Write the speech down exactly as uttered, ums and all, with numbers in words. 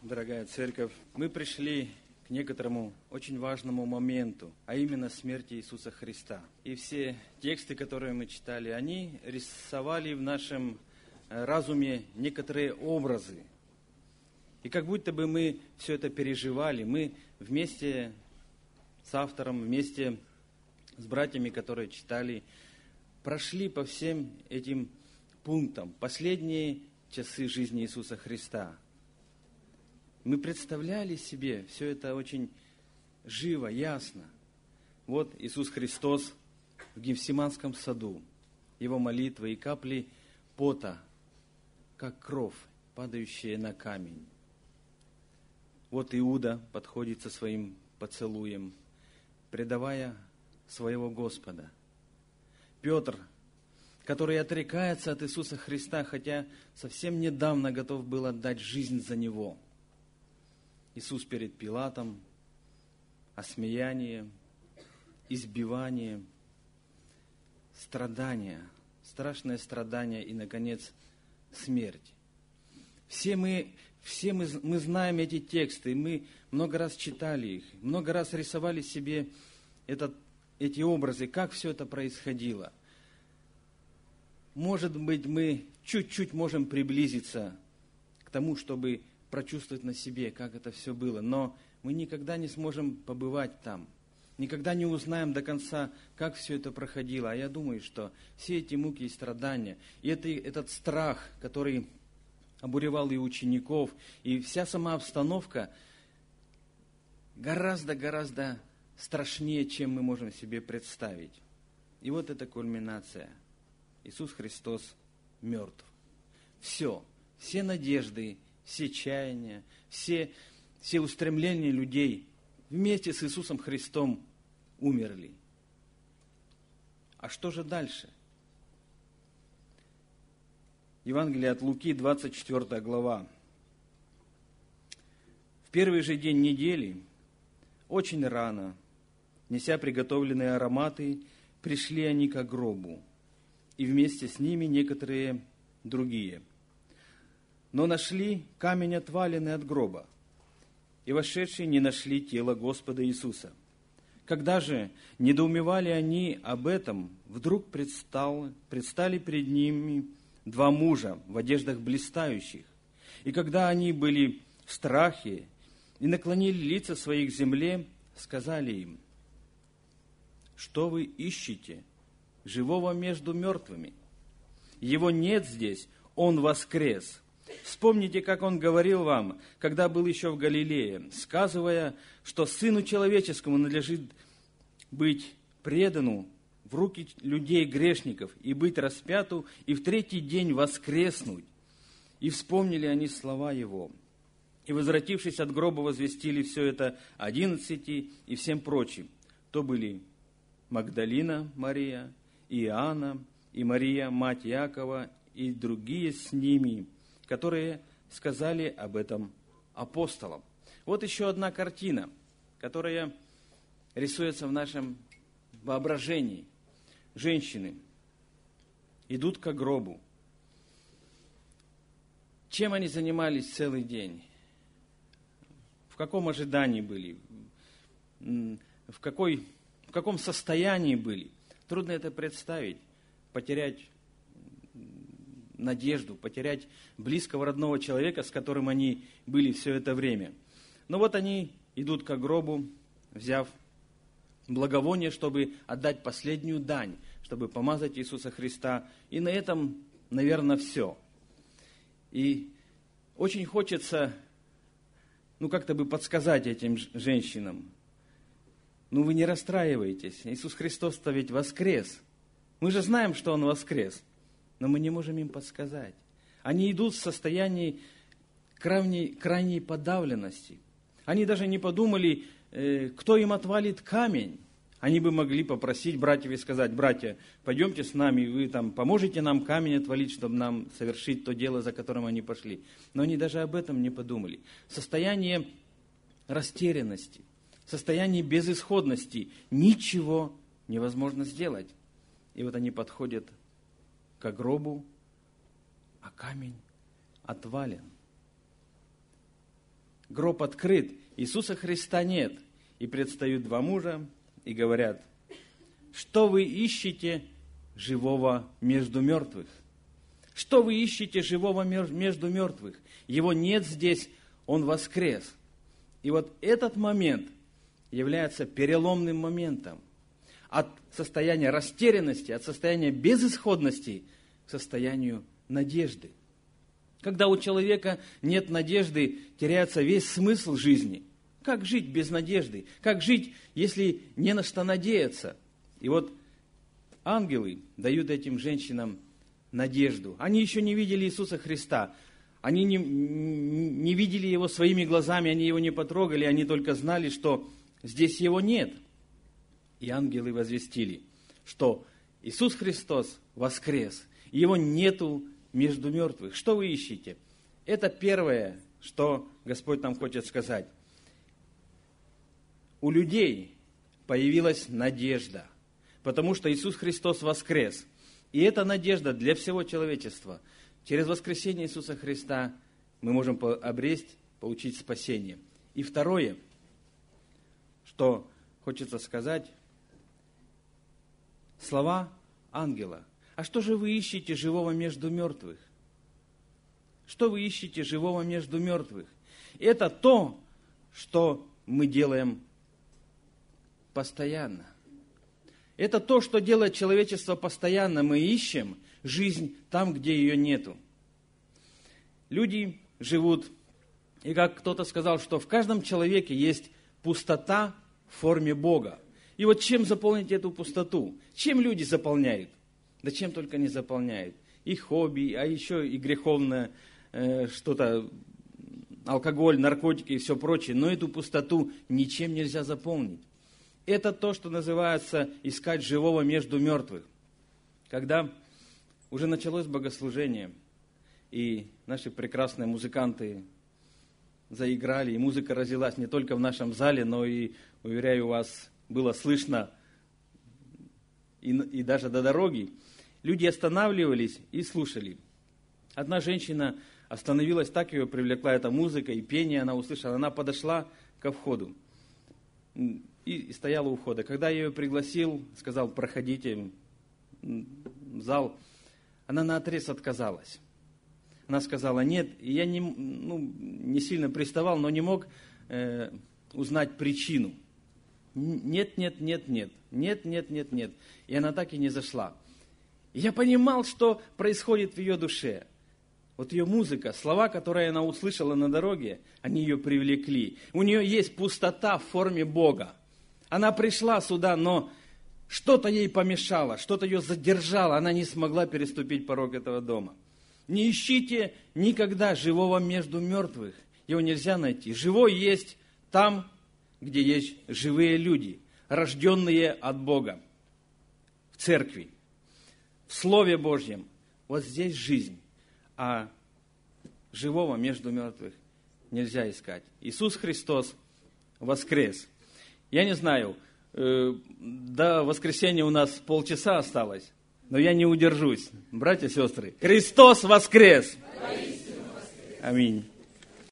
дорогая церковь, мы пришли к некоторому очень важному моменту, а именно смерти Иисуса Христа. И все тексты, которые мы читали, они рисовали в нашем разуме некоторые образы. И как будто бы мы все это переживали, мы вместе с автором, вместе с братьями, которые читали, прошли по всем этим пунктам, последние часы жизни Иисуса Христа. Мы представляли себе все это очень живо, ясно. Вот Иисус Христос в Гефсиманском саду, Его молитвы и капли пота, как кровь, падающая на камень. Вот Иуда подходит со своим поцелуем, предавая своего Господа. Петр, который отрекается от Иисуса Христа, хотя совсем недавно готов был отдать жизнь за Него. Иисус перед Пилатом, осмеяние, избивание, страдания, страшное страдание и, наконец, смерть. Все мы, все мы, мы знаем эти тексты, мы много раз читали их, много раз рисовали себе этот, эти образы, как все это происходило. Может быть, мы чуть-чуть можем приблизиться к тому, чтобы прочувствовать на себе, как это все было, но мы никогда не сможем побывать там, никогда не узнаем до конца, как все это проходило. А я думаю, что все эти муки и страдания, и это, этот страх, который обуревал и учеников, и вся сама обстановка гораздо-гораздо страшнее, чем мы можем себе представить. И вот эта кульминация. Иисус Христос мертв. Все, все надежды, все чаяния, все, все устремления людей вместе с Иисусом Христом умерли. А что же дальше? Евангелие от Луки, двадцать четвёртая глава. В первый же день недели, очень рано, неся приготовленные ароматы, пришли они к гробу, и вместе с ними некоторые другие. Но нашли камень отваленный от гроба, и вошедшие не нашли тело Господа Иисуса. Когда же недоумевали они об этом, вдруг предстал, предстали перед ними два мужа в одеждах блистающих. И когда они были в страхе и наклонили лица свои к земле, сказали им: «Что вы ищете, живого между мертвыми? Его нет здесь, Он воскрес. Вспомните, как Он говорил вам, когда был еще в Галилее, сказывая, что Сыну Человеческому надлежит быть предану в руки людей грешников и быть распяту, и в третий день воскреснуть». И вспомнили они слова Его. И, возвратившись от гроба, возвестили все это одиннадцати и всем прочим. То были Магдалина Мария, и Иоанна, и Мария, мать Иакова, и другие с ними, которые сказали об этом апостолам. Вот еще одна картина, которая рисуется в нашем воображении. Женщины идут к гробу. Чем они занимались целый день? В каком ожидании были? В, какой, в каком состоянии были? Трудно это представить. Потерять надежду, потерять близкого родного человека, с которым они были все это время. Но вот они идут к гробу, взяв благовоние, чтобы отдать последнюю дань, чтобы помазать Иисуса Христа. И на этом, наверное, все. И очень хочется, ну, как-то бы подсказать этим женщинам: ну, вы не расстраивайтесь, Иисус Христос-то ведь воскрес. Мы же знаем, что Он воскрес, но мы не можем им подсказать. Они идут в состоянии крайней, крайней подавленности. Они даже не подумали, э, кто им отвалит камень. Они бы могли попросить братьев и сказать: братья, пойдемте с нами, вы там поможете нам камень отвалить, чтобы нам совершить то дело, за которым они пошли. Но они даже об этом не подумали. Состояние растерянности, состояние безысходности, ничего невозможно сделать. И вот они подходят к гробу, а камень отвален. гроб открыт, Иисуса Христа нет. И предстают два мужа и говорят: что вы ищете живого между мертвых? Что вы ищете живого между мертвых? Его нет здесь, он воскрес. И вот этот момент является переломным моментом. От состояния растерянности, от состояния безысходности к состоянию надежды. Когда у человека нет надежды, теряется весь смысл жизни. Как жить без надежды? Как жить, если не на что надеяться? И вот ангелы дают этим женщинам надежду. Они еще не видели Иисуса Христа. Они не, не видели Его своими глазами, они Его не потрогали, они только знали, что здесь Его нет. И ангелы возвестили, что Иисус Христос воскрес, Его нету между мертвых. Что вы ищете? Это первое, что Господь нам хочет сказать. У людей появилась надежда, потому что Иисус Христос воскрес. И эта надежда для всего человечества. Через воскресение Иисуса Христа мы можем обресть, получить спасение. И второе, что хочется сказать, слова ангела. А что же вы ищете живого между мертвых? Что вы ищете живого между мертвых? Это то, что мы делаем постоянно. Это то, что делает человечество постоянно. Мы ищем жизнь там, где ее нету. Люди живут, и как кто-то сказал, что в каждом человеке есть пустота в форме Бога. И вот чем заполнить эту пустоту? Чем люди заполняют? Да чем только не заполняют. И хобби, а еще и греховное э, что-то, алкоголь, наркотики и все прочее. Но эту пустоту ничем нельзя заполнить. Это то, что называется искать живого между мертвых. Когда уже началось богослужение, и наши прекрасные музыканты заиграли, и музыка разлилась не только в нашем зале, но и, уверяю вас, было слышно и, и даже до дороги. Люди останавливались и слушали. Одна женщина остановилась, так ее привлекла эта музыка и пение, она услышала, она подошла ко входу и стояла у входа. Когда я ее пригласил, сказал, проходите в зал, она наотрез отказалась. Она сказала, нет, и я не, ну, не сильно приставал, но не мог э, узнать причину. Нет, нет, нет, нет, нет, нет, нет, нет. И она так и не зашла. И я понимал, что происходит в ее душе. Вот ее музыка, слова, которые она услышала на дороге, они ее привлекли. У нее есть пустота в форме Бога. Она пришла сюда, но что-то ей помешало, что-то ее задержало. Она не смогла переступить порог этого дома. Не ищите никогда живого между мертвых. Его нельзя найти. Живой есть там, где есть живые люди, рожденные от Бога. В церкви, в Слове Божьем. Вот здесь жизнь. А живого между мертвых нельзя искать. Иисус Христос воскрес. Я не знаю, э, до воскресенья у нас полчаса осталось, но я не удержусь. Братья и сестры, Христос воскрес! Аминь.